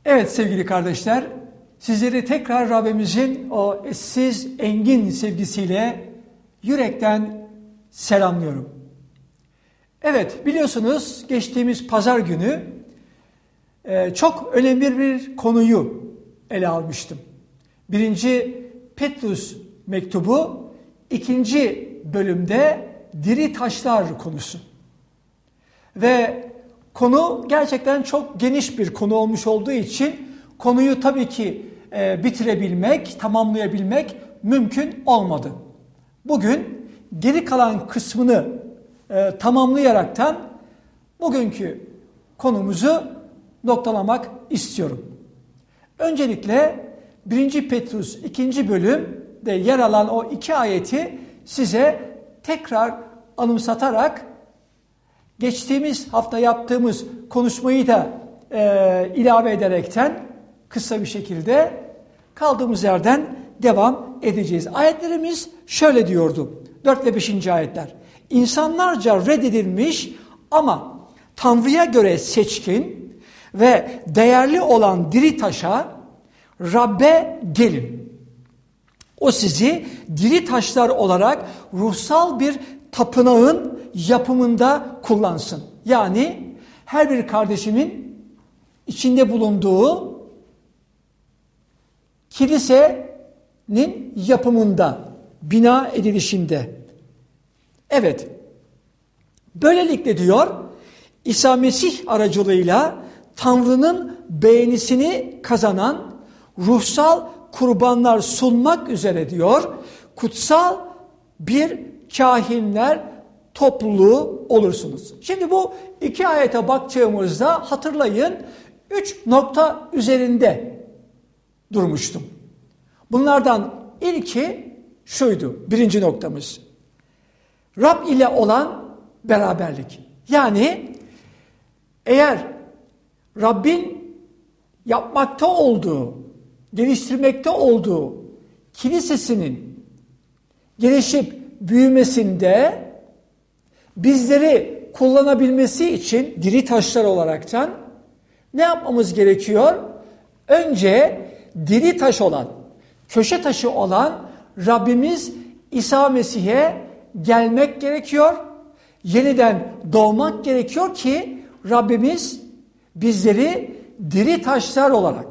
Evet sevgili kardeşler, sizleri tekrar Rabbimizin o eşsiz, engin sevgisiyle yürekten selamlıyorum. Evet, biliyorsunuz geçtiğimiz pazar günü çok önemli bir konuyu ele almıştım. 1. Petrus mektubu 2. bölümde diri taşlar konusu. Ve konu gerçekten çok geniş bir konu olmuş olduğu için konuyu tabii ki bitirebilmek, tamamlayabilmek mümkün olmadı. Bugün geri kalan kısmını tamamlayaraktan bugünkü konumuzu noktalamak istiyorum. Öncelikle 1. Petrus 2. bölümde yer alan o 2 ayeti size tekrar anımsatarak geçtiğimiz hafta yaptığımız konuşmayı da ilave ederekten kısa bir şekilde kaldığımız yerden devam edeceğiz. Ayetlerimiz şöyle diyordu. 4 ve 5. ayetler. İnsanlarca reddedilmiş ama Tanrı'ya göre seçkin ve değerli olan diri taşa, Rab'be gelin. O sizi diri taşlar olarak ruhsal bir tapınağın yapımında kullansın. Yani her bir kardeşimin içinde bulunduğu kilisenin yapımında, bina edilişinde. Evet, böylelikle diyor, İsa Mesih aracılığıyla Tanrı'nın beğenisini kazanan ruhsal kurbanlar sunmak üzere diyor, kutsal bir kahinler topluluğu olursunuz. Şimdi bu 2 ayete baktığımızda hatırlayın 3 nokta üzerinde durmuştum. Bunlardan ilki şuydu, 1. noktamız. Rab ile olan beraberlik. Yani eğer Rabbin yapmakta olduğu, geliştirmekte olduğu kilisesinin gelişip büyümesinde bizleri kullanabilmesi için diri taşlar olaraktan ne yapmamız gerekiyor? Önce diri taş olan, köşe taşı olan Rabbimiz İsa Mesih'e gelmek gerekiyor. Yeniden doğmak gerekiyor ki Rabbimiz bizleri diri taşlar olarak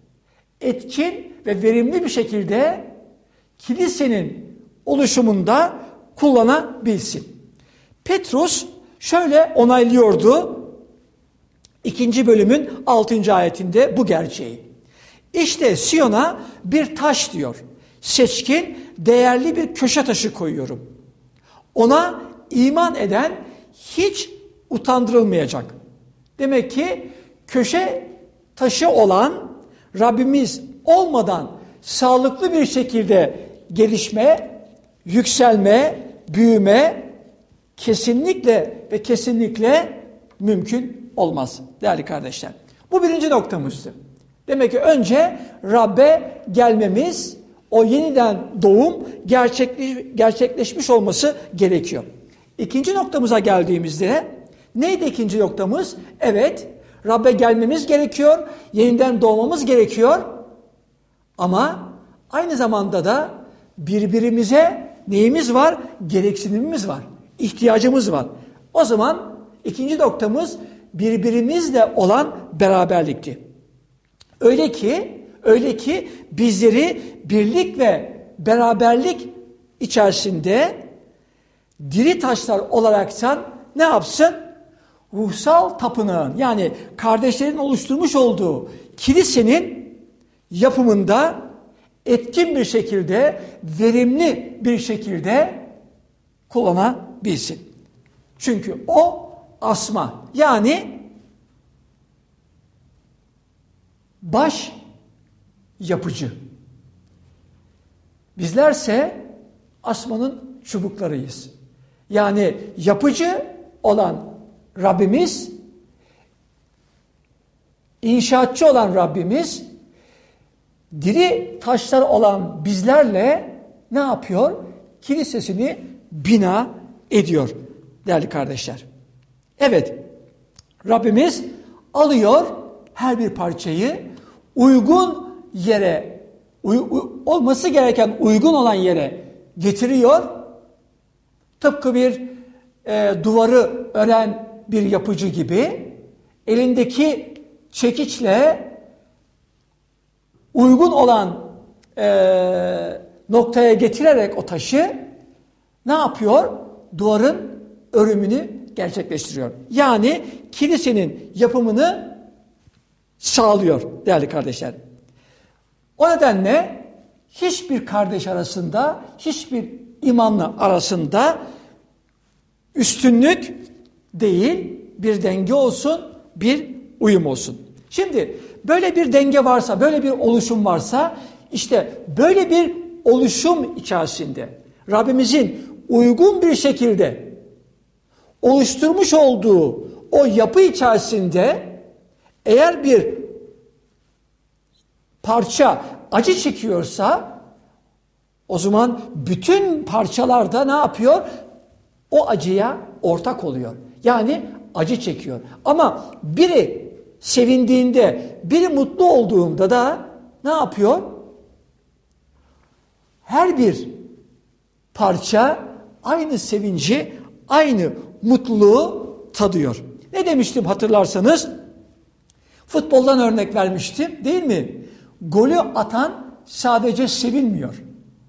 etkin ve verimli bir şekilde kilisenin oluşumunda kullanabilsin. Petrus şöyle onaylıyordu 2. bölümün 6. ayetinde bu gerçeği. İşte Siyon'a bir taş diyor. Seçkin, değerli bir köşe taşı koyuyorum. Ona iman eden hiç utandırılmayacak. Demek ki köşe taşı olan Rabbimiz olmadan sağlıklı bir şekilde gelişme, yükselme, büyüme kesinlikle ve kesinlikle mümkün olmaz değerli kardeşler. Bu 1. noktamızdı. Demek ki önce Rab'be gelmemiz, o yeniden doğum gerçekleşmiş olması gerekiyor. 2. noktamıza geldiğimizde neydi 2. noktamız? Evet, Rab'be gelmemiz gerekiyor, yeniden doğmamız gerekiyor ama aynı zamanda da birbirimize neyimiz var? Gereksinimimiz var, ihtiyacımız var. O zaman 2. noktamız birbirimizle olan beraberlikti. Öyle ki bizleri birlik ve beraberlik içerisinde diri taşlar olaraktan ne yapsın? Ruhsal tapınağın yani kardeşlerin oluşturmuş olduğu kilisenin yapımında etkin bir şekilde, verimli bir şekilde kullanabilsin. Çünkü o asma yani baş yapıcı. Bizlerse asmanın çubuklarıyız. Yani yapıcı olan Rabbimiz, inşaatçı olan Rabbimiz, diri taşlar olan bizlerle ne yapıyor? Kilisesini bina ediyor değerli kardeşler. Evet, Rabbimiz alıyor her bir parçayı uygun yere, olması gereken uygun olan yere getiriyor. Tıpkı bir duvarı ören bir yapıcı gibi elindeki çekiçle uygun olan noktaya getirerek o taşı ne yapıyor? Duvarın örümünü gerçekleştiriyor. Yani kilisenin yapımını sağlıyor değerli kardeşler. O nedenle hiçbir kardeş arasında, hiçbir imanlı arasında üstünlük değil, bir denge olsun, bir uyum olsun. Şimdi böyle bir denge varsa, böyle bir oluşum varsa, işte böyle bir oluşum içerisinde Rabbimizin uygun bir şekilde oluşturmuş olduğu o yapı içerisinde eğer bir parça acı çekiyorsa o zaman bütün parçalar da ne yapıyor? O acıya ortak oluyor. Yani acı çekiyor. Ama biri sevindiğinde, biri mutlu olduğunda da ne yapıyor? Her bir parça aynı sevinci, aynı mutluluğu tadıyor. Ne demiştim hatırlarsanız? Futboldan örnek vermiştim, değil mi? Golü atan sadece sevinmiyor.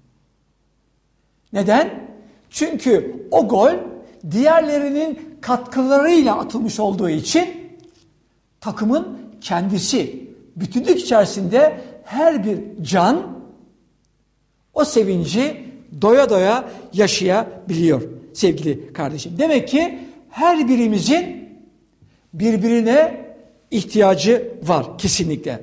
Neden? Çünkü o gol diğerlerinin katkılarıyla atılmış olduğu için takımın kendisi, bütünlük içerisinde her bir can o sevinci doya doya yaşayabiliyor sevgili kardeşim. Demek ki her birimizin birbirine ihtiyacı var kesinlikle.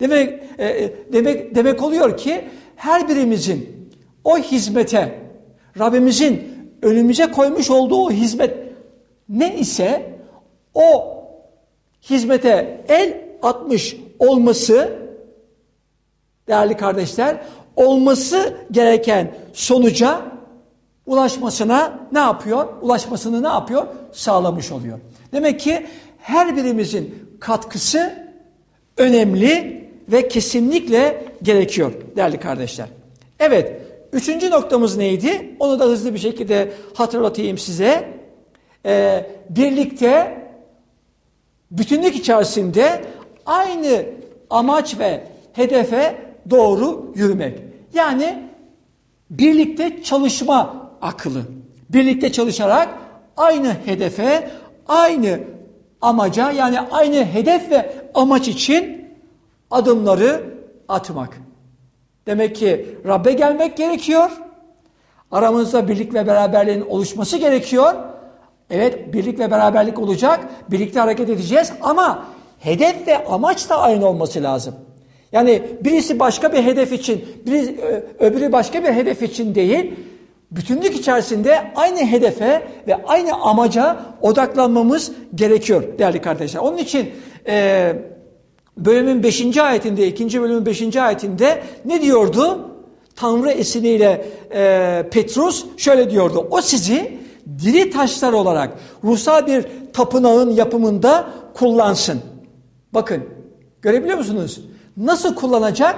Demek oluyor ki her birimizin o hizmete, Rabbimizin önümüze koymuş olduğu o hizmet ne ise o hizmete el atmış olması değerli kardeşler, olması gereken sonuca ulaşmasını ne yapıyor? Sağlamış oluyor. Demek ki her birimizin katkısı önemli ve kesinlikle gerekiyor değerli kardeşler. Evet, üçüncü noktamız neydi? Onu da hızlı bir şekilde hatırlatayım size. Birlikte, bütünlük içerisinde aynı amaç ve hedefe doğru yürümek. Yani birlikte çalışma akıllı. Birlikte çalışarak aynı hedefe, aynı amaca, yani aynı hedef ve amaç için adımları atmak. Demek ki Rab'be gelmek gerekiyor. Aramızda birlik ve beraberliğin oluşması gerekiyor. Evet, birlik ve beraberlik olacak. Birlikte hareket edeceğiz ama hedef ve amaç da aynı olması lazım. Yani birisi başka bir hedef için, öbürü başka bir hedef için değil, bütünlük içerisinde aynı hedefe ve aynı amaca odaklanmamız gerekiyor değerli kardeşler. Onun için bölümün 5. ayetinde, 2. bölümün 5. ayetinde ne diyordu? Tanrı esiniyle Petrus şöyle diyordu. O sizi diri taşlar olarak ruhsal bir tapınağın yapımında kullansın. Bakın, görebiliyor musunuz? Nasıl kullanacak?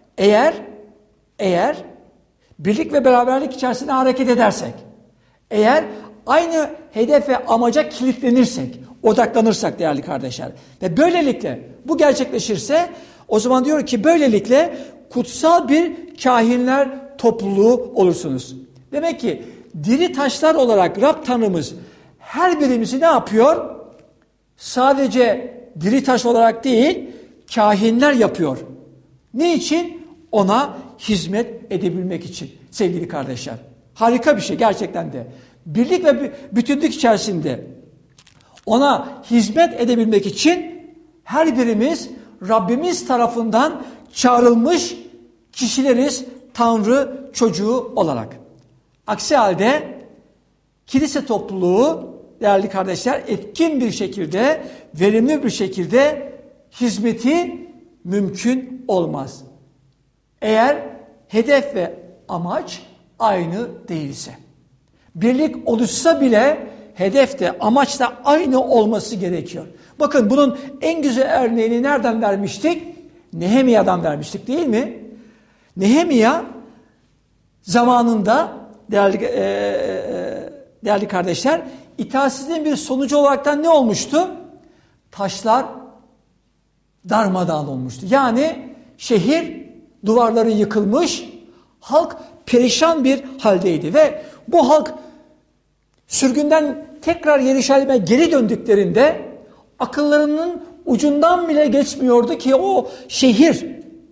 Eğer birlik ve beraberlik içerisinde hareket edersek, eğer aynı hedef ve amaca kilitlenirsek, odaklanırsak değerli kardeşler ve böylelikle bu gerçekleşirse o zaman diyor ki böylelikle kutsal bir kahinler topluluğu olursunuz. Demek ki diri taşlar olarak Rab Tanrımız her birimizi ne yapıyor? Sadece diri taş olarak değil, kahinler yapıyor. Ne için? Ona hizmet edebilmek için sevgili kardeşler. Harika bir şey gerçekten de. Birlik ve bütünlük içerisinde ona hizmet edebilmek için her birimiz Rabbimiz tarafından çağrılmış kişileriz Tanrı çocuğu olarak. Aksi halde kilise topluluğu değerli kardeşler etkin bir şekilde, verimli bir şekilde hizmeti mümkün olmaz. Eğer hedef ve amaç aynı değilse. Birlik oluşsa bile hedef de amaç da aynı olması gerekiyor. Bakın bunun en güzel örneğini nereden vermiştik? Nehemya'dan vermiştik değil mi? Nehemya zamanında değerli kardeşler, itaatsizliğin bir sonucu olaraktan ne olmuştu? Taşlar darmadağın olmuştu. Yani şehir duvarları yıkılmış, halk perişan bir haldeydi ve bu halk sürgünden tekrar Yeruşalim'e geri döndüklerinde akıllarının ucundan bile geçmiyordu ki o şehir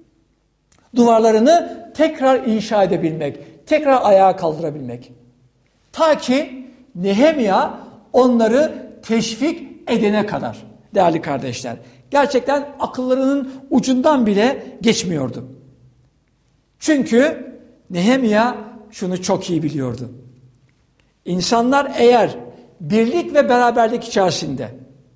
duvarlarını tekrar inşa edebilmek, tekrar ayağa kaldırabilmek. Ta ki Nehemya onları teşvik edene kadar değerli kardeşler. Gerçekten akıllarının ucundan bile geçmiyordu. Çünkü Nehemya şunu çok iyi biliyordu. İnsanlar eğer birlik ve beraberlik içerisinde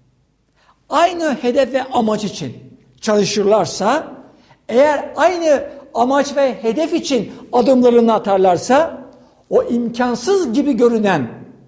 aynı hedef ve amaç için çalışırlarsa, eğer aynı amaç ve hedef için adımlarını atarlarsa, o imkansız gibi görünen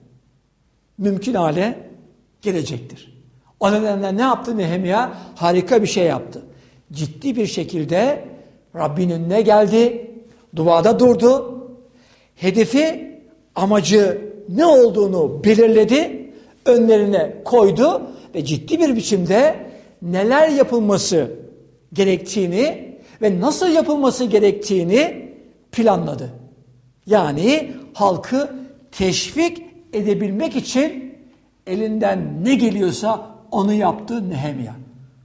mümkün hale gelecektir. O nedenle ne yaptı Nehemya? Harika bir şey yaptı. Ciddi bir şekilde Rabbin önüne geldi, duada durdu, hedefi, amacı ne olduğunu belirledi, önlerine koydu ve ciddi bir biçimde neler yapılması gerektiğini ve nasıl yapılması gerektiğini planladı. Yani halkı teşvik edebilmek için elinden ne geliyorsa onu yaptı Nehemya.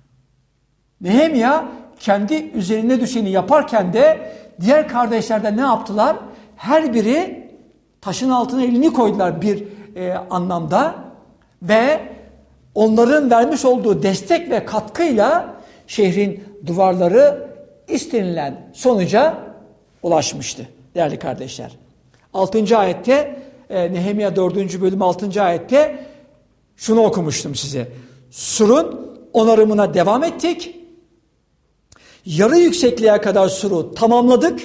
Nehemya kendi üzerine düşeni yaparken de diğer kardeşler de ne yaptılar? Her biri taşın altına elini koydular bir anlamda ve onların vermiş olduğu destek ve katkıyla şehrin duvarları istenilen sonuca ulaşmıştı değerli kardeşler. 6. ayette Nehemya 4. bölüm 6. ayette şunu okumuştum size. Surun onarımına devam ettik. Yarı yüksekliğe kadar suru tamamladık.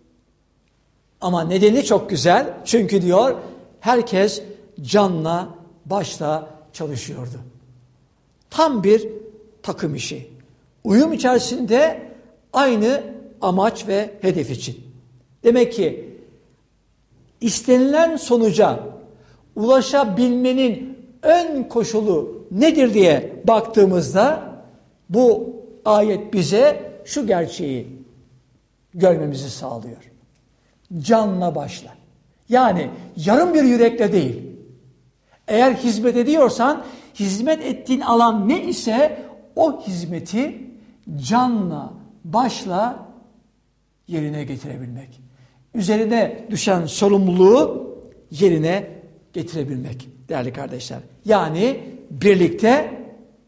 Ama nedeni çok güzel. Çünkü diyor herkes canla başla çalışıyordu. Tam bir takım işi. Uyum içerisinde aynı amaç ve hedef için. Demek ki istenilen sonuca ulaşabilmenin ön koşulu nedir diye baktığımızda bu ayet bize şu gerçeği görmemizi sağlıyor. Canla başla. Yani yarım bir yürekle değil. Eğer hizmet ediyorsan hizmet ettiğin alan ne ise o hizmeti canla başla yerine getirebilmek. Üzerine düşen sorumluluğu yerine getirebilmek değerli kardeşler. Yani birlikte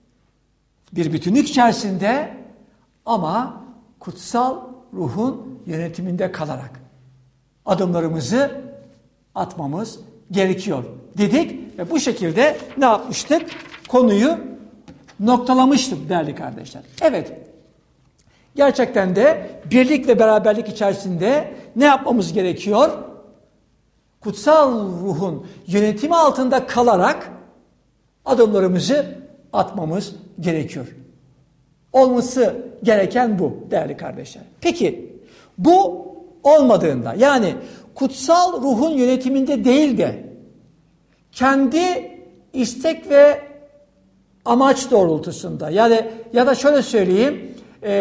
bir bütünlük içerisinde ama kutsal ruhun yönetiminde kalarak adımlarımızı atmamız gerekiyor dedik ve bu şekilde ne yapmıştık? Konuyu noktalamıştım değerli kardeşler. Evet, gerçekten de birlik ve beraberlik içerisinde ne yapmamız gerekiyor? Kutsal ruhun yönetimi altında kalarak adımlarımızı atmamız gerekiyor. Olması gereken bu değerli kardeşler. Peki bu olmadığında, yani kutsal ruhun yönetiminde değil de kendi istek ve amaç doğrultusunda, yani ya da şöyle söyleyeyim,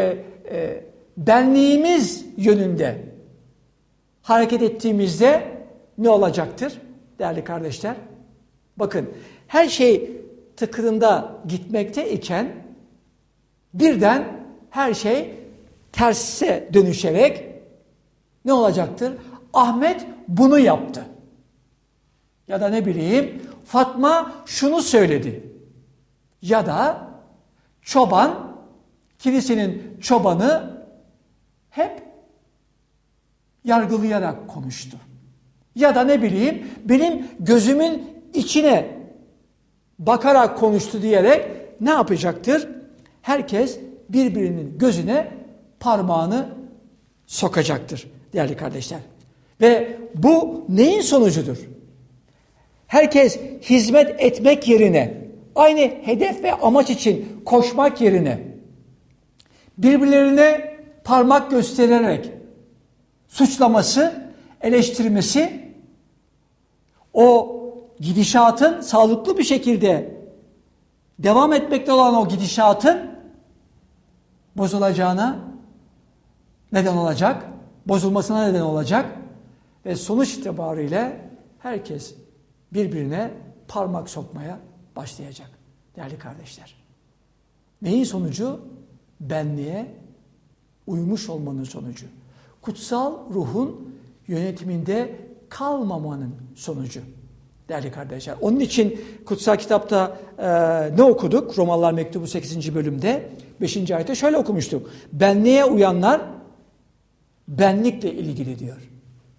benliğimiz yönünde hareket ettiğimizde ne olacaktır değerli kardeşler? Bakın, her şey tıkırında gitmekte iken birden her şey terse dönüşerek ne olacaktır? Ahmet bunu yaptı. Ya da ne bileyim, Fatma şunu söyledi. Ya da çoban, kilisenin çobanı hep yargılayarak konuştu. Ya da ne bileyim, benim gözümün içine bakarak konuştu diyerek ne yapacaktır? Herkes birbirinin gözüne parmağını sokacaktır değerli kardeşler. Ve bu neyin sonucudur? Herkes hizmet etmek yerine, aynı hedef ve amaç için koşmak yerine birbirlerine parmak göstererek suçlaması, eleştirmesi, o gidişatın sağlıklı bir şekilde devam etmekte olan o gidişatın bozulacağına neden olacak, bozulmasına neden olacak ve sonuç itibariyle herkes birbirine parmak sokmaya başlayacak değerli kardeşler. Neyin sonucu? Benliğe uymuş olmanın sonucu. Kutsal ruhun yönetiminde kalmamanın sonucu değerli kardeşler. Onun için kutsal kitapta ne okuduk? Romalılar mektubu 8. bölümde 5. ayette şöyle okumuştuk. Benliğe uyanlar benlikle ilgili diyor.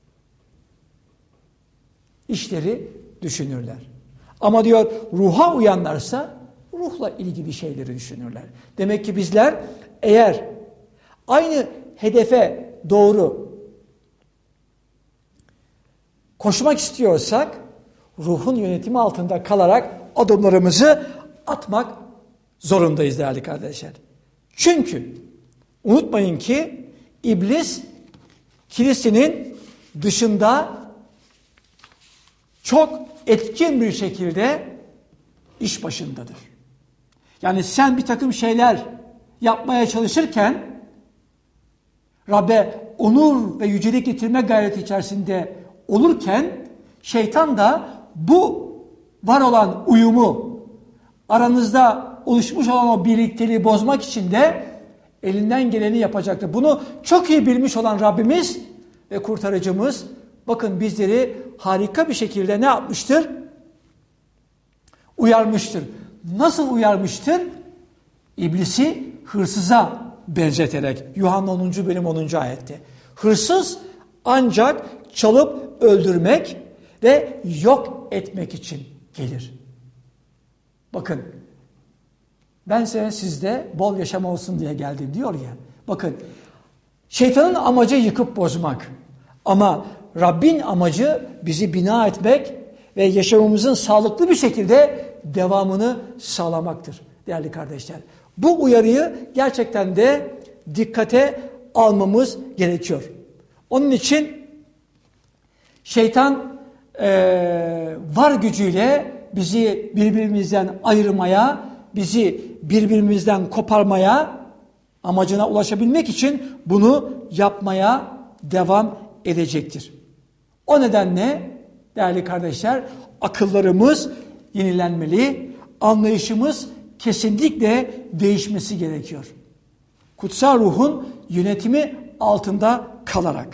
İşleri düşünürler. Ama diyor ruha uyanlarsa ruhla ilgili şeyleri düşünürler. Demek ki bizler eğer aynı hedefe doğru koşmak istiyorsak ruhun yönetimi altında kalarak adımlarımızı atmak zorundayız değerli kardeşler. Çünkü unutmayın ki iblis kilisenin dışında çok etkin bir şekilde iş başındadır. Yani sen bir takım şeyler yapmaya çalışırken Rabbe onur ve yücelik getirme gayreti içerisinde olurken şeytan da bu var olan uyumu, aranızda oluşmuş olan o birlikteliği bozmak için de elinden geleni yapacaktır. Bunu çok iyi bilmiş olan Rabbimiz ve kurtarıcımız bakın bizleri harika bir şekilde ne yapmıştır? Uyarmıştır. Nasıl uyarmıştır? İblisi hırsıza benzeterek. Yuhanna 10. bölüm 10. ayette. Hırsız ancak çalıp öldürmek ve yok etmek için gelir. Bakın ben sizde bol yaşam olsun diye geldim diyor ya. Bakın şeytanın amacı yıkıp bozmak. Ama Rabbin amacı bizi bina etmek ve yaşamımızın sağlıklı bir şekilde devamını sağlamaktır değerli kardeşler. Bu uyarıyı gerçekten de dikkate almamız gerekiyor. Onun için şeytan var gücüyle bizi birbirimizden ayırmaya, bizi birbirimizden koparmaya, amacına ulaşabilmek için bunu yapmaya devam edecektir. O nedenle değerli kardeşler akıllarımız yenilenmeli, anlayışımız kesinlikle değişmesi gerekiyor. Kutsal ruhun yönetimi altında kalarak.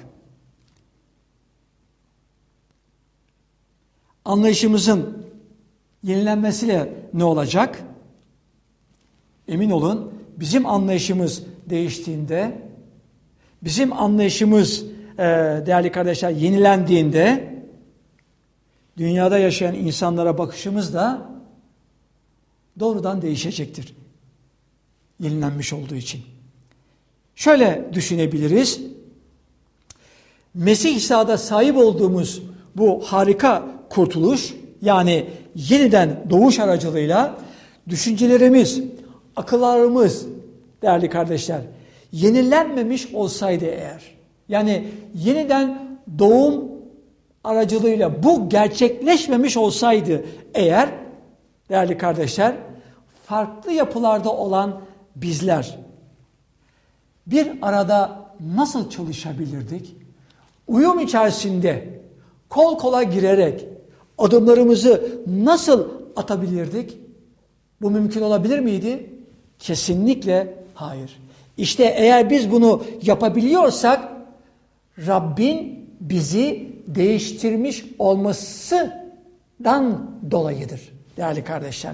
Anlayışımızın yenilenmesiyle ne olacak? Emin olun bizim anlayışımız değiştiğinde, bizim anlayışımız değerli kardeşler yenilendiğinde dünyada yaşayan insanlara bakışımız da doğrudan değişecektir. Yenilenmiş olduğu için. Şöyle düşünebiliriz. Mesih İsa'da sahip olduğumuz bu harika kurtuluş yani yeniden doğuş aracılığıyla düşüncelerimiz, akıllarımız değerli kardeşler yenilenmemiş olsaydı eğer yani yeniden doğum aracılığıyla bu gerçekleşmemiş olsaydı eğer değerli kardeşler farklı yapılarda olan bizler bir arada nasıl çalışabilirdik? Uyum içerisinde kol kola girerek adımlarımızı nasıl atabilirdik? Bu mümkün olabilir miydi? Kesinlikle hayır. İşte eğer biz bunu yapabiliyorsak Rabbin bizi değiştirmiş olmasından dolayıdır değerli kardeşler.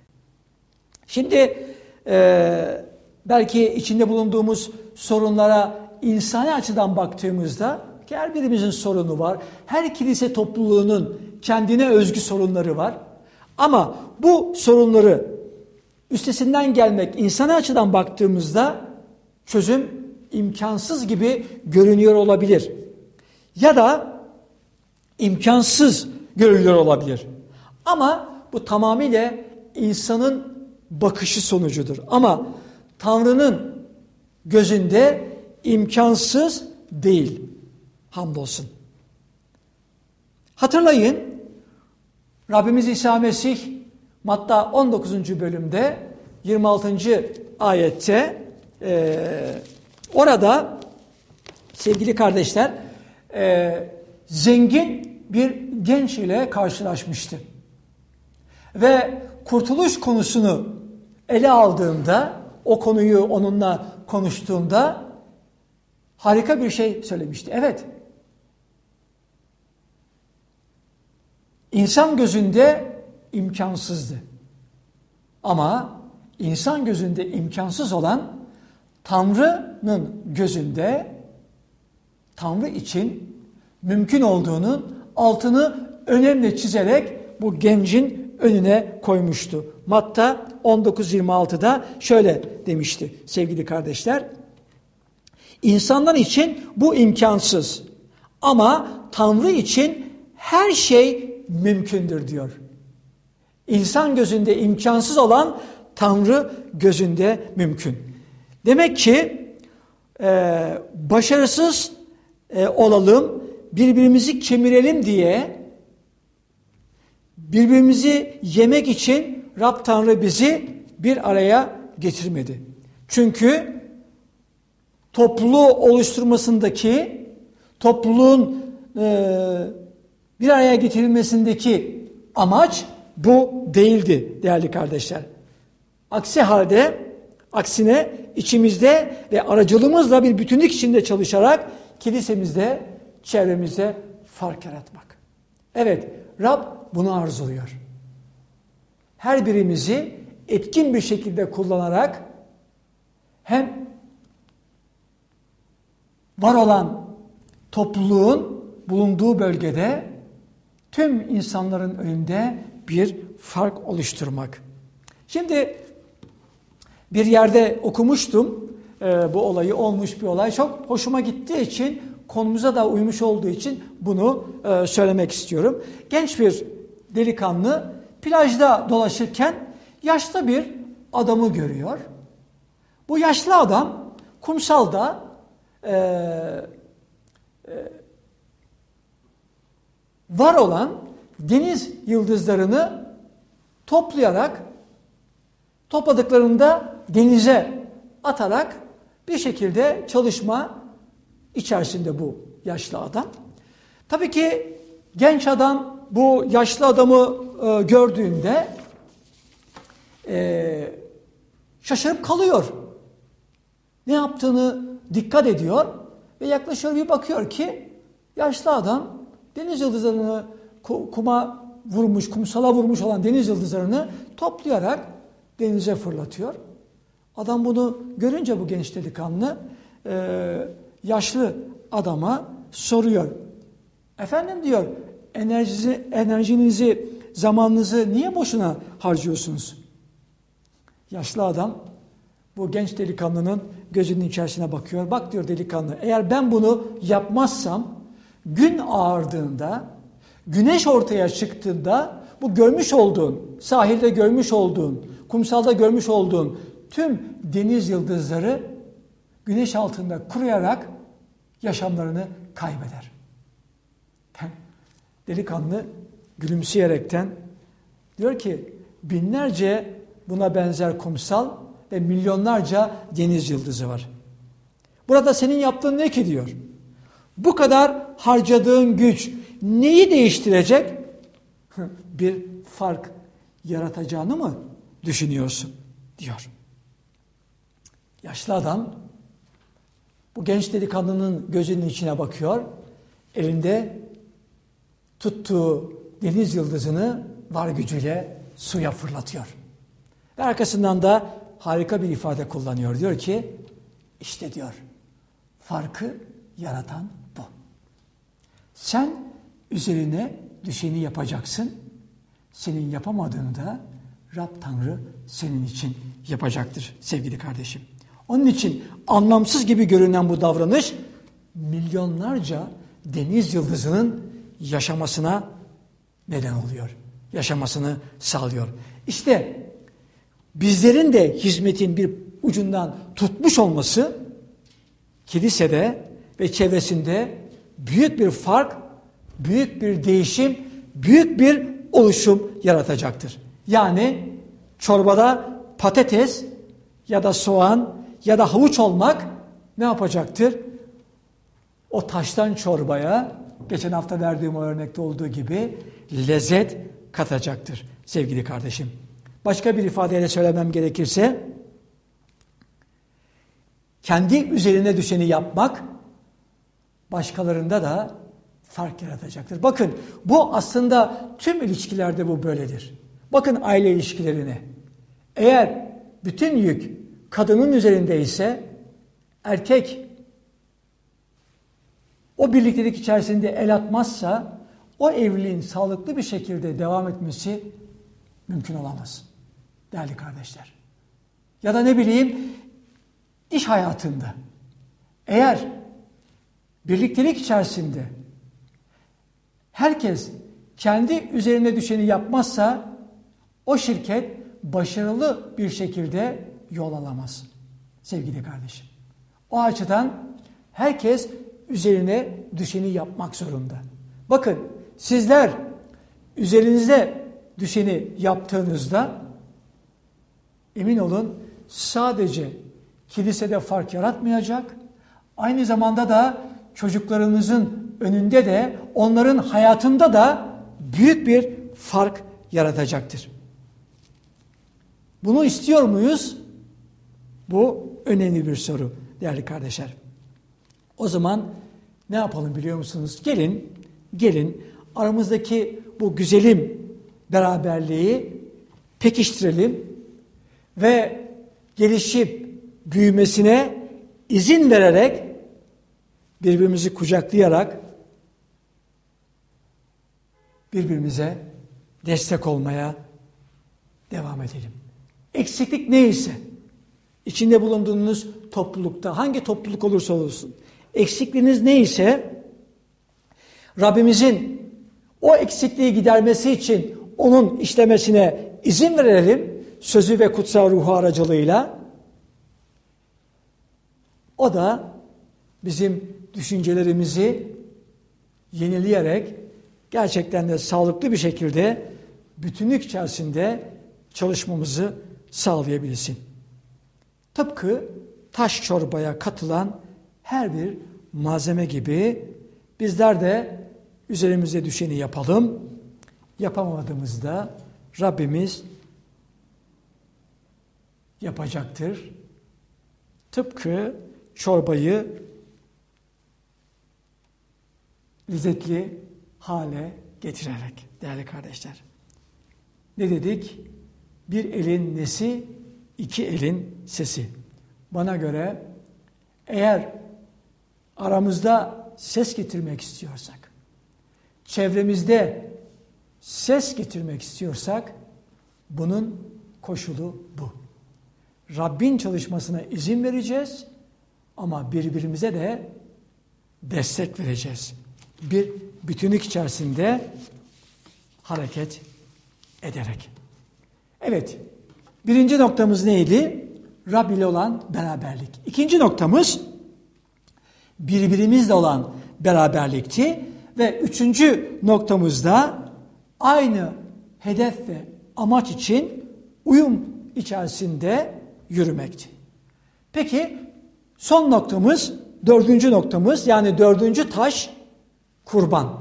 Şimdi belki içinde bulunduğumuz sorunlara insani açıdan baktığımızda ki her birimizin sorunu var. Her kilise topluluğunun kendine özgü sorunları var. Ama bu sorunları üstesinden gelmek insani açıdan baktığımızda çözüm imkansız gibi görünüyor olabilir. Ya da imkansız görülüyor olabilir. Ama bu tamamıyla insanın bakışı sonucudur. Ama Tanrı'nın gözünde imkansız değil. Hamdolsun. Hatırlayın, Rabbimiz İsa Mesih Matta 19. bölümde 26. ayette orada sevgili kardeşler zengin bir genç ile karşılaşmıştı. Ve kurtuluş konusunu ele aldığında, o konuyu onunla konuştuğumda harika bir şey söylemişti. Evet, insan gözünde imkansızdı. Ama insan gözünde imkansız olan Tanrı'nın gözünde Tanrı için mümkün olduğunun altını önemli çizerek bu gencin önüne koymuştu. Matta 19.26'da şöyle demişti sevgili kardeşler. İnsanlar için bu imkansız ama Tanrı için her şey mümkündür diyor. İnsan gözünde imkansız olan Tanrı gözünde mümkün. Demek ki başarısız olalım, birbirimizi kemirelim diye birbirimizi yemek için Rab Tanrı bizi bir araya getirmedi. Çünkü topluluğu oluşturmasındaki, topluluğun bir araya getirilmesindeki amaç bu değildi değerli kardeşler. Aksine içimizde ve aracılığımızla bir bütünlük içinde çalışarak kilisemizde, çevremizde fark yaratmak. Evet, Rab bunu arzuluyor. Her birimizi etkin bir şekilde kullanarak hem var olan topluluğun bulunduğu bölgede tüm insanların önünde bir fark oluşturmak. Şimdi bir yerde okumuştum bu olayı, olmuş bir olay. Çok hoşuma gittiği için, konumuza da uymuş olduğu için bunu söylemek istiyorum. Genç bir delikanlı plajda dolaşırken yaşlı bir adamı görüyor. Bu yaşlı adam kumsalda var olan deniz yıldızlarını topladıklarında denize atarak bir şekilde çalışma içerisinde bu yaşlı adam. Tabii ki genç adam bu yaşlı adamı gördüğünde şaşırıp kalıyor. Ne yaptığını dikkat ediyor ve yaklaşıyor, bir bakıyor ki yaşlı adam deniz yıldızlarını kumsala vurmuş olan deniz yıldızlarını toplayarak denize fırlatıyor. Adam bunu görünce bu genç delikanlı yaşlı adama soruyor. Efendim diyor, enerjinizi, zamanınızı niye boşuna harcıyorsunuz? Yaşlı adam bu genç delikanlının gözünün içerisine bakıyor. Bak diyor delikanlı, eğer ben bunu yapmazsam gün ağardığında, güneş ortaya çıktığında bu görmüş olduğun, sahilde görmüş olduğun, kumsalda görmüş olduğun tüm deniz yıldızları güneş altında kuruyarak yaşamlarını kaybeder. Delikanlı gülümseyerekten diyor ki binlerce buna benzer kumsal ve milyonlarca deniz yıldızı var. Burada senin yaptığın ne ki diyor. Bu kadar harcadığın güç neyi değiştirecek? Bir fark yaratacağını mı düşünüyorsun? Diyor. Yaşlı adam bu genç delikanlının gözünün içine bakıyor. Elinde tuttuğu deniz yıldızını var gücüyle suya fırlatıyor. Ve arkasından da harika bir ifade kullanıyor. Diyor ki işte diyor farkı yaratan bu. Sen üzerine düşeni yapacaksın. Senin yapamadığını da Rab Tanrı senin için yapacaktır sevgili kardeşim. Onun için anlamsız gibi görünen bu davranış milyonlarca deniz yıldızının yaşamasına neden oluyor. Yaşamasını sağlıyor. İşte bizlerin de hizmetin bir ucundan tutmuş olması kilisede ve çevresinde büyük bir fark, büyük bir değişim, büyük bir oluşum yaratacaktır. Yani çorbada patates ya da soğan ya da havuç olmak ne yapacaktır? O taştan çorbaya, geçen hafta verdiğim o örnekte olduğu gibi lezzet katacaktır sevgili kardeşim. Başka bir ifadeyle söylemem gerekirse, kendi üzerine düşeni yapmak başkalarında da fark yaratacaktır. Bakın bu aslında tüm ilişkilerde bu böyledir. Bakın aile ilişkilerine. Eğer bütün yük kadının üzerinde ise erkek o birliktelik içerisinde el atmazsa o evliliğin sağlıklı bir şekilde devam etmesi mümkün olamaz. Değerli kardeşler. Ya da ne bileyim iş hayatında eğer birliktelik içerisinde herkes kendi üzerine düşeni yapmazsa o şirket başarılı bir şekilde yol alamaz sevgili kardeşim. O açıdan herkes üzerine düşeni yapmak zorunda. Bakın sizler üzerinize düşeni yaptığınızda emin olun sadece kilisede fark yaratmayacak, aynı zamanda da çocuklarınızın önünde de onların hayatında da büyük bir fark yaratacaktır. Bunu istiyor muyuz? Bu önemli bir soru değerli kardeşler. O zaman ne yapalım biliyor musunuz? Gelin aramızdaki bu güzelim beraberliği pekiştirelim ve gelişip büyümesine izin vererek birbirimizi kucaklayarak birbirimize destek olmaya devam edelim. Eksiklik neyse içinde bulunduğunuz toplulukta hangi topluluk olursa olsun eksikliğiniz neyse Rabbimizin o eksikliği gidermesi için onun işlemesine izin verelim sözü ve kutsal ruhu aracılığıyla. O da bizim düşüncelerimizi yenileyerek gerçekten de sağlıklı bir şekilde bütünlük içerisinde çalışmamızı sağlayabilsin. Tıpkı taş çorbaya katılan her bir malzeme gibi bizler de üzerimize düşeni yapalım. Yapamadığımızda Rabbimiz yapacaktır. Tıpkı çorbayı lezzetli hale getirerek değerli kardeşler. Ne dedik? Bir elin nesi, iki elin sesi. Bana göre eğer aramızda ses getirmek istiyorsak, çevremizde ses getirmek istiyorsak bunun koşulu bu. Rabbin çalışmasına izin vereceğiz ama birbirimize de destek vereceğiz. Bir bütünlük içerisinde hareket ederek. Evet, birinci noktamız neydi? Rab ile olan beraberlik. İkinci noktamız birbirimizle olan beraberlikti ve üçüncü noktamızda aynı hedef ve amaç için uyum içerisinde yürümekti. Peki son noktamız, dördüncü noktamız yani dördüncü taş kurban.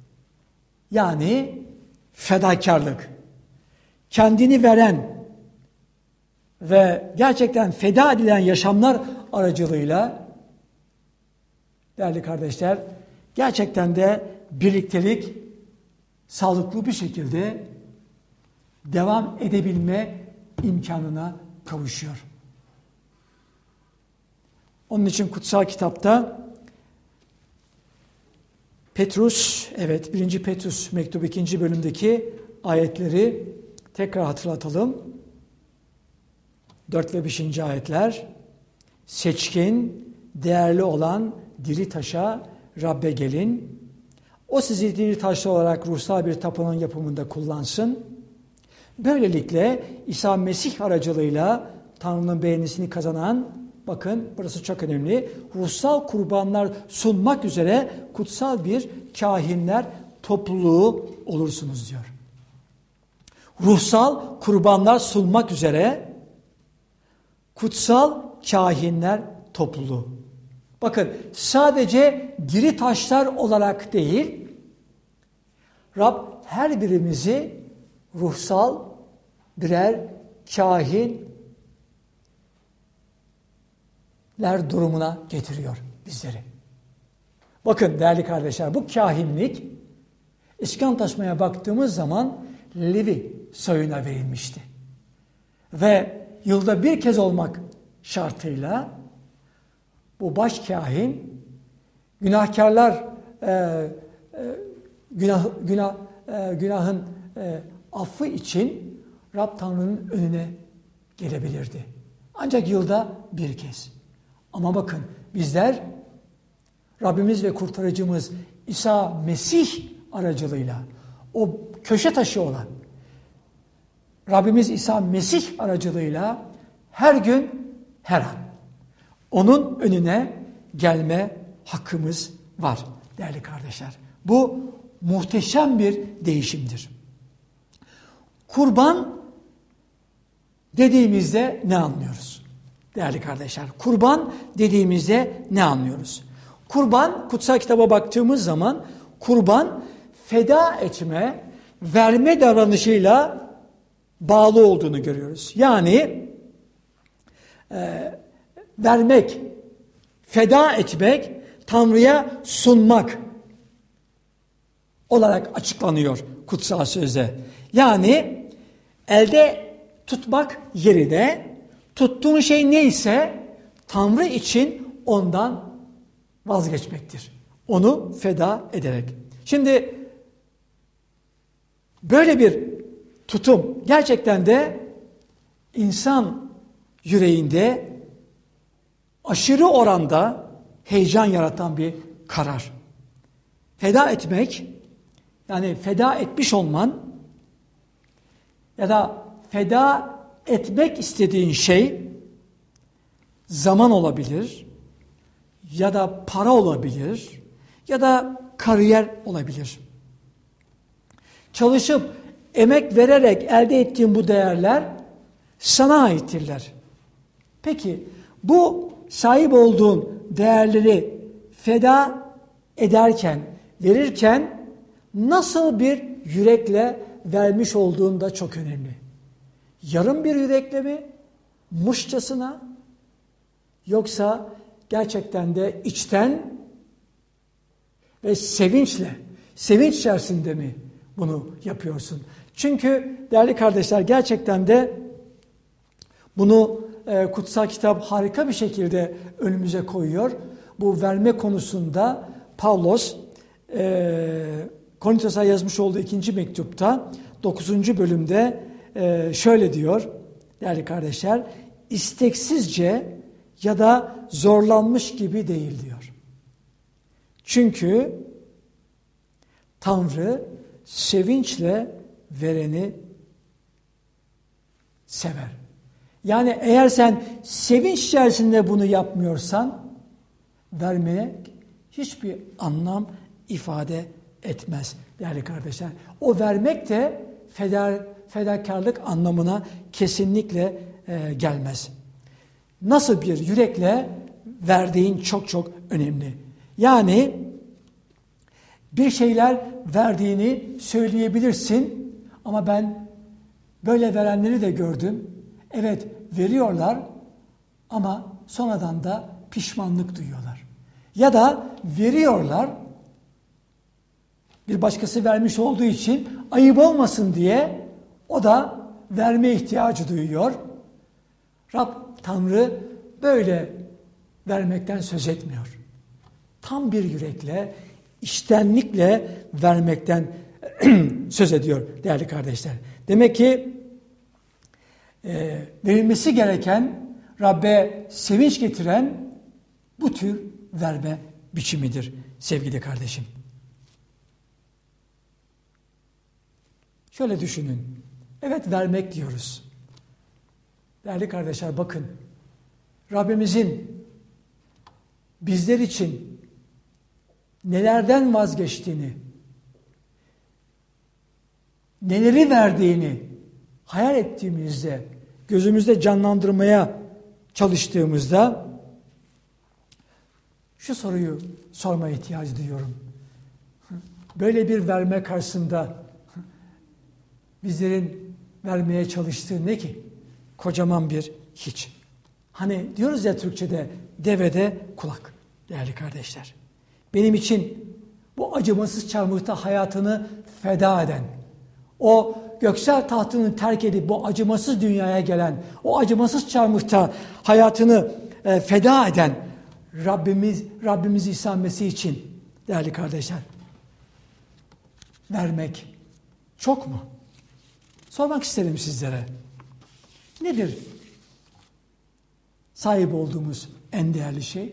Yani fedakarlık. Kendini veren ve gerçekten feda edilen yaşamlar aracılığıyla değerli kardeşler gerçekten de birliktelik sağlıklı bir şekilde devam edebilme imkanına kavuşuyor. Onun için kutsal kitapta Petrus, 1. Petrus mektubu 2. bölümdeki ayetleri tekrar hatırlatalım. 4 ve 5. ayetler. Seçkin, değerli olan diri taşa Rabbe gelin. O sizi diri taşlı olarak ruhsal bir tapınağın yapımında kullansın. Böylelikle İsa Mesih aracılığıyla Tanrı'nın beğenisini kazanan bakın burası çok önemli, ruhsal kurbanlar sunmak üzere kutsal bir kahinler topluluğu olursunuz diyor. Ruhsal kurbanlar sunmak üzere kutsal kahinler topluluğu. Bakın sadece diri taşlar olarak değil, Rab her birimizi ruhsal birer kahinler durumuna getiriyor bizleri. Bakın değerli kardeşler, bu kahinlik Eski Antlaşma'ya baktığımız zaman Levi soyuna verilmişti. Ve yılda bir kez olmak şartıyla bu baş kahin günahkarlar günahın affı için Rab Tanrı'nın önüne gelebilirdi. Ancak yılda bir kez. Ama bakın bizler Rabbimiz ve kurtarıcımız İsa Mesih aracılığıyla o köşe taşı olan Rabbimiz İsa Mesih aracılığıyla her gün her an onun önüne gelme hakkımız var değerli kardeşler. Bu muhteşem bir değişimdir. Kurban dediğimizde ne anlıyoruz? Değerli kardeşler, kurban dediğimizde ne anlıyoruz? Kurban, kutsal kitaba baktığımız zaman kurban feda etme, verme davranışıyla bağlı olduğunu görüyoruz. Yani vermek, feda etmek, Tanrı'ya sunmak olarak açıklanıyor kutsal sözde. Yani elde tutmak yerine tuttuğun şey neyse Tanrı için ondan vazgeçmektir. Onu feda ederek. Şimdi böyle bir tutum gerçekten de insan yüreğinde aşırı oranda heyecan yaratan bir karar. Feda etmek, yani feda etmiş olman ya da feda etmek istediğin şey zaman olabilir ya da para olabilir ya da kariyer olabilir. Çalışıp emek vererek elde ettiğin bu değerler sana aittirler. Peki bu sahip olduğun değerleri feda ederken, verirken nasıl bir yürekle vermiş olduğun da çok önemli. Yarım bir yürekle mi? Muşçasına? Yoksa gerçekten de içten ve sevinç içerisinde mi bunu yapıyorsun? Çünkü değerli kardeşler gerçekten de bunu kutsal kitap harika bir şekilde önümüze koyuyor. Bu verme konusunda Pavlos Korintos'a yazmış olduğu 2. mektupta 9. bölümde şöyle diyor değerli kardeşler, isteksizce ya da zorlanmış gibi değil diyor. Çünkü Tanrı sevinçle vereni sever. Yani eğer sen sevinç içerisinde bunu yapmıyorsan vermeye hiçbir anlam ifade etmez değerli kardeşler. O vermek de fedakarlık anlamına kesinlikle gelmez. Nasıl bir yürekle verdiğin çok çok önemli. Yani bir şeyler verdiğini söyleyebilirsin ama ben böyle verenleri de gördüm. Evet veriyorlar ama sonradan da pişmanlık duyuyorlar. Ya da veriyorlar, bir başkası vermiş olduğu için ayıp olmasın diye o da verme ihtiyacı duyuyor. Rab Tanrı böyle vermekten söz etmiyor. Tam bir yürekle, içtenlikle vermekten söz ediyor değerli kardeşler. Demek ki verilmesi gereken, Rabbe sevinç getiren bu tür verme biçimidir sevgili kardeşim. Şöyle düşünün. Evet vermek diyoruz. Değerli kardeşler bakın. Rabbimizin bizler için nelerden vazgeçtiğini, neleri verdiğini hayal ettiğimizde, gözümüzde canlandırmaya çalıştığımızda şu soruyu sormaya ihtiyacı duyuyorum. Böyle bir verme karşısında bizlerin vermeye çalıştığı ne ki? Kocaman bir hiç. Hani diyoruz ya Türkçe'de devede kulak değerli kardeşler. Benim için bu acımasız çarmıhta hayatını feda eden, o göksel tahtını terk edip bu acımasız dünyaya gelen, o acımasız çarmıhta hayatını feda eden Rabbimiz İsa Mesih için değerli kardeşler vermek çok mu? Sormak isterim sizlere. Nedir sahip olduğumuz en değerli şey?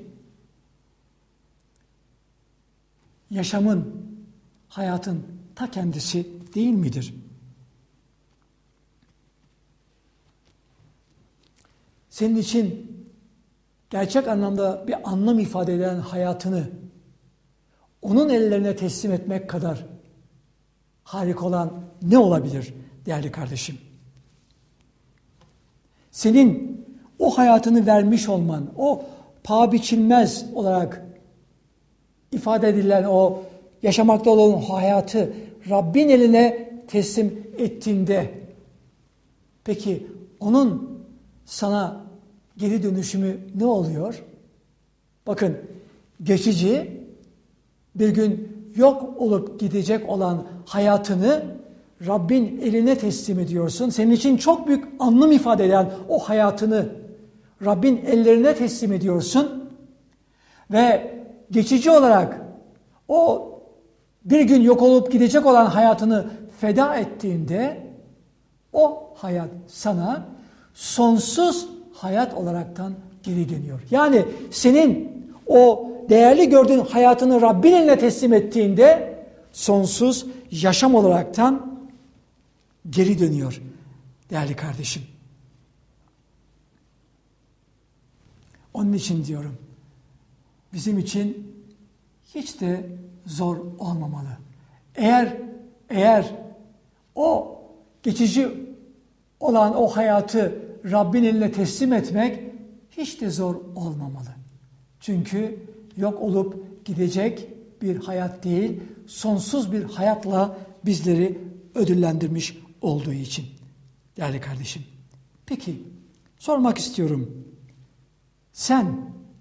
Yaşamın, hayatın ta kendisi değil midir? Senin için gerçek anlamda bir anlam ifade eden hayatını onun ellerine teslim etmek kadar harika olan ne olabilir değerli kardeşim? Senin o hayatını vermiş olman, o paha biçilmez olarak ifade edilen o yaşamakta olan hayatı Rabbin eline teslim ettiğinde peki onun sana geri dönüşümü ne oluyor? Bakın geçici bir gün yok olup gidecek olan hayatını Rabbin eline teslim ediyorsun. Senin için çok büyük anlam ifade eden o hayatını Rabbin ellerine teslim ediyorsun. Ve geçici olarak o bir gün yok olup gidecek olan hayatını feda ettiğinde o hayat sana sonsuz hayat olaraktan geri dönüyor. Yani senin o değerli gördüğün hayatını Rabbin eline teslim ettiğinde sonsuz yaşam olaraktan geri dönüyor değerli kardeşim. Onun için diyorum bizim için hiç de zor olmamalı. Eğer o geçici olan o hayatı Rabbin eline teslim etmek hiç de zor olmamalı. Çünkü yok olup gidecek bir hayat değil, sonsuz bir hayatla bizleri ödüllendirmiş olduğu için. Değerli kardeşim. Peki, sormak istiyorum. Sen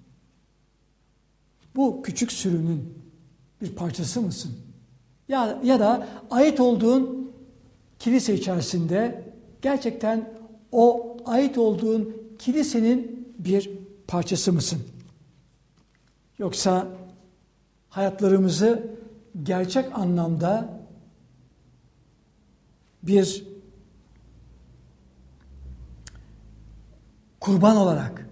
bu küçük sürünün bir parçası mısın? Ya da ait olduğun kilise içerisinde gerçekten o ait olduğun kilisenin bir parçası mısın? Yoksa hayatlarımızı gerçek anlamda bir kurban olarak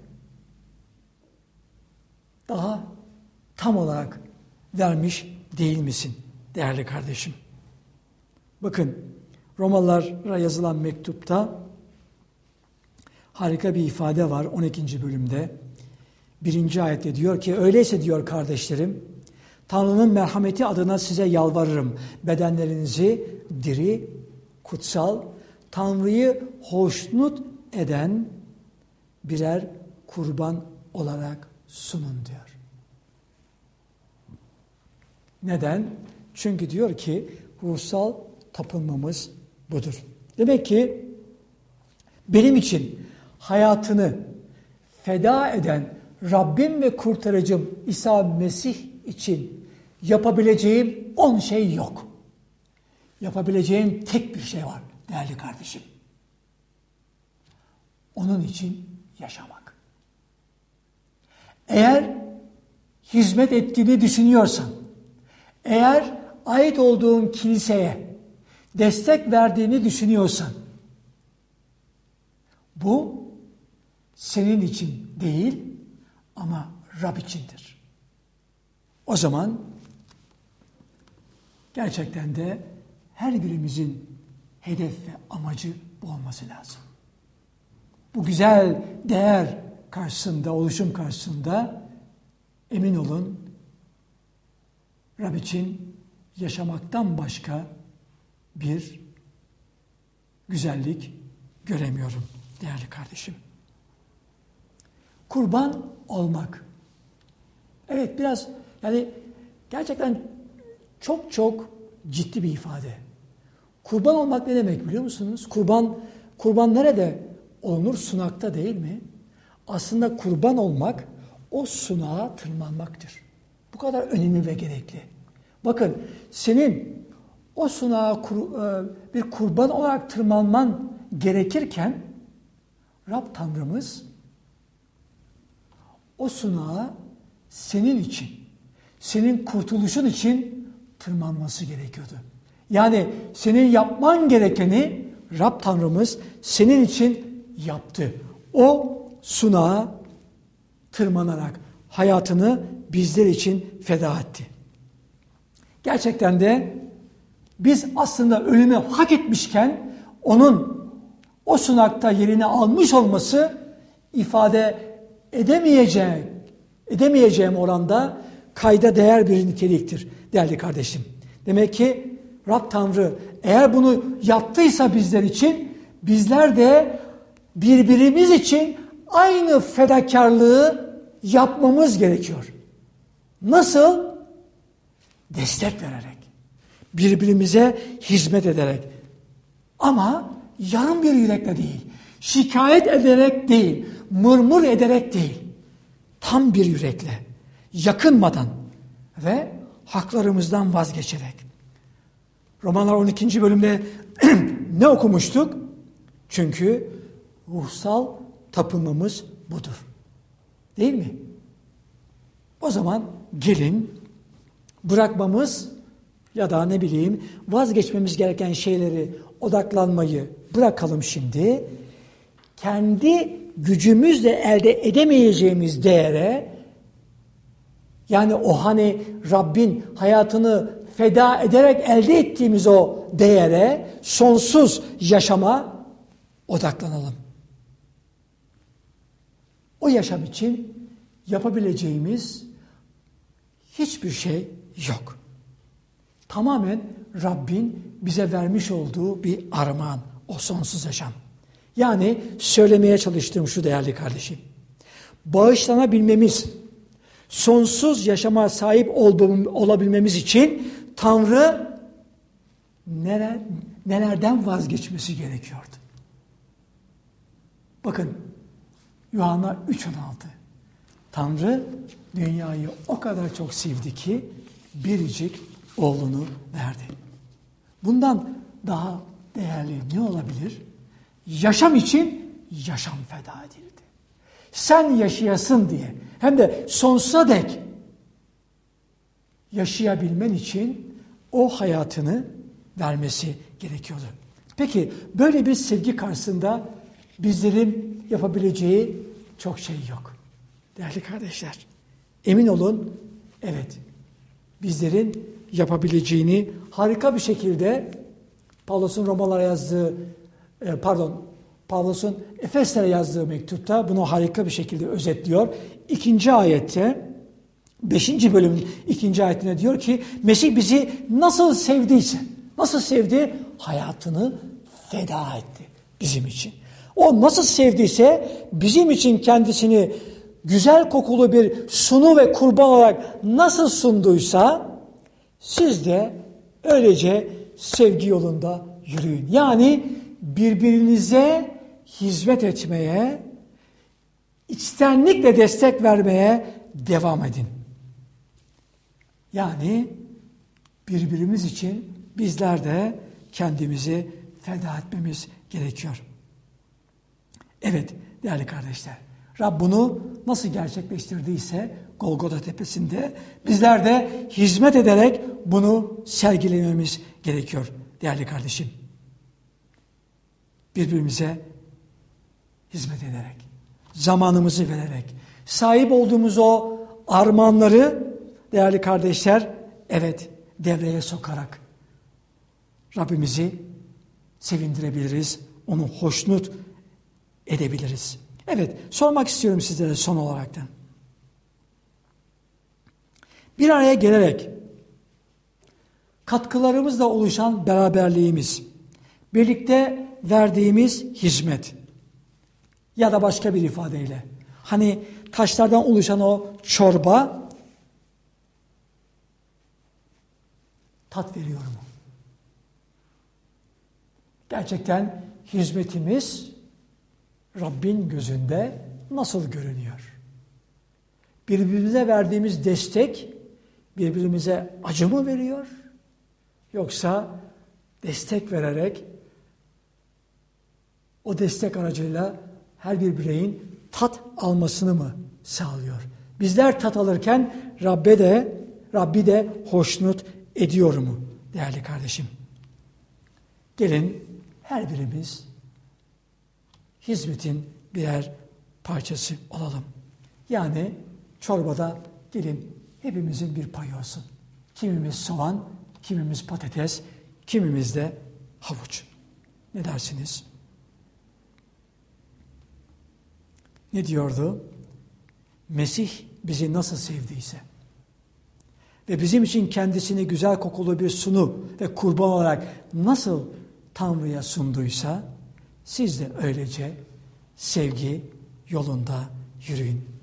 daha tam olarak vermiş değil misin değerli kardeşim? Bakın Romalılara yazılan mektupta harika bir ifade var 12. bölümde. 1. ayette diyor ki öyleyse diyor kardeşlerim Tanrı'nın merhameti adına size yalvarırım. Bedenlerinizi diri, kutsal, Tanrı'yı hoşnut eden birer kurban olarak sunun diyor. Neden? Çünkü diyor ki ruhsal tapınmamız budur. Demek ki benim için hayatını feda eden Rabbim ve kurtarıcım İsa Mesih için yapabileceğim 10 şey yok. Yapabileceğim tek bir şey var değerli kardeşim. Onun için yaşamak. Eğer hizmet ettiğini düşünüyorsan, eğer ait olduğun kiliseye destek verdiğini düşünüyorsan, bu senin için değil ama Rab içindir. O zaman gerçekten de her birimizin hedef ve amacı bu olması lazım. Bu güzel değer karşısında, oluşum karşısında emin olun Rab için yaşamaktan başka bir güzellik göremiyorum değerli kardeşim. Kurban olmak. Evet biraz yani gerçekten çok ciddi bir ifade. Kurban olmak ne demek biliyor musunuz? Kurban nerede olunur? Sunakta değil mi? Aslında kurban olmak o sunağa tırmanmaktır. Bu kadar önemli ve gerekli. Bakın senin o sunağa bir kurban olarak tırmanman gerekirken Rab Tanrımız o sunağa senin için, senin kurtuluşun için tırmanması gerekiyordu. Yani senin yapman gerekeni Rab Tanrımız senin için yaptı. O sunağa tırmanarak hayatını bizler için feda etti. Gerçekten de biz aslında ölümü hak etmişken onun o sunakta yerini almış olması ifade edemeyeceğim oranda kayda değer bir niteliktir değerli kardeşim. Demek ki Rab Tanrı eğer bunu yaptıysa bizler için bizler de birbirimiz için aynı fedakarlığı yapmamız gerekiyor. Nasıl? Destek vererek, birbirimize hizmet ederek ama yarım bir yürekle değil, şikayet ederek değil, mırmır ederek değil, tam bir yürekle, yakınmadan ve haklarımızdan vazgeçerek. Romanlar 12. bölümde ne okumuştuk? Çünkü ruhsal tapınmamız budur. Değil mi? O zaman gelin bırakmamız ya da ne bileyim vazgeçmemiz gereken şeyleri odaklanmayı bırakalım şimdi. Kendi gücümüzle elde edemeyeceğimiz değere yani o hani Rabbin hayatını feda ederek elde ettiğimiz o değere, sonsuz yaşama odaklanalım. O yaşam için yapabileceğimiz hiçbir şey yok. Tamamen Rabbin bize vermiş olduğu bir armağan, o sonsuz yaşam. Yani söylemeye çalıştığım şu değerli kardeşim. Bağışlanabilmemiz, sonsuz yaşama sahip olabilmemiz için Tanrı nelerden vazgeçmesi gerekiyordu? Bakın Yuhanna 3:16. Tanrı dünyayı o kadar çok sevdi ki biricik oğlunu verdi. Bundan daha değerli ne olabilir? Yaşam için yaşam feda edildi. Sen yaşayasın diye hem de sonsuza dek yaşayabilmen için o hayatını vermesi gerekiyordu. Peki böyle bir sevgi karşısında bizlerin yapabileceği çok şey yok. Değerli kardeşler, emin olun evet bizlerin yapabileceğini harika bir şekilde Pavlus'un Efeslere yazdığı mektupta bunu harika bir şekilde özetliyor. 2. ayette 5. bölümün 2. ayetinde diyor ki Mesih bizi nasıl sevdiyse, nasıl sevdi? Hayatını feda etti bizim için. O nasıl sevdiyse bizim için kendisini güzel kokulu bir sunu ve kurban olarak nasıl sunduysa siz de öylece sevgi yolunda yürüyün. Yani birbirinize hizmet etmeye, içtenlikle destek vermeye devam edin. Yani birbirimiz için bizler de kendimizi feda etmemiz gerekiyor. Evet değerli kardeşler, Rab bunu nasıl gerçekleştirdiyse Golgota Tepesi'nde bizler de hizmet ederek bunu sergilememiz gerekiyor değerli kardeşim. Birbirimize hizmet ederek, zamanımızı vererek, sahip olduğumuz o armağanları değerli kardeşler, evet devreye sokarak Rabbimizi sevindirebiliriz, onu hoşnut edebiliriz. Evet, sormak istiyorum sizlere son olaraktan. Bir araya gelerek katkılarımızla oluşan beraberliğimiz, birlikte verdiğimiz hizmet ya da başka bir ifadeyle, hani taşlardan oluşan o çorba tat veriyor mu? Gerçekten hizmetimiz Rabbin gözünde nasıl görünüyor? Birbirimize verdiğimiz destek birbirimize acı mı veriyor? Yoksa destek vererek o destek aracıyla her bir bireyin tat almasını mı sağlıyor? Bizler tat alırken Rabbi de hoşnut ediyor mu değerli kardeşim? Gelin her birimiz hizmetin birer parçası olalım. Yani çorbada gelin hepimizin bir payı olsun. Kimimiz soğan, kimimiz patates, kimimiz de havuç. Ne dersiniz? Ne diyordu? Mesih bizi nasıl sevdiyse ve bizim için kendisini güzel kokulu bir sunu ve kurban olarak nasıl Tanrı'ya sunduysa siz de öylece sevgi yolunda yürüyün.